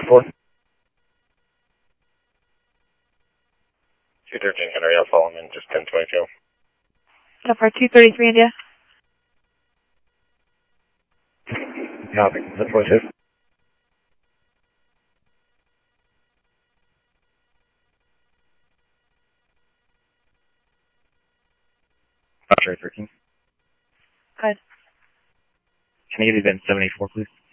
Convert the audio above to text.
4. 213 Henry, I'll follow him in just 1022. Delphi 233 India. Copy, 1022. Foxtrot 13. Good. Can I give you Ben 784, please?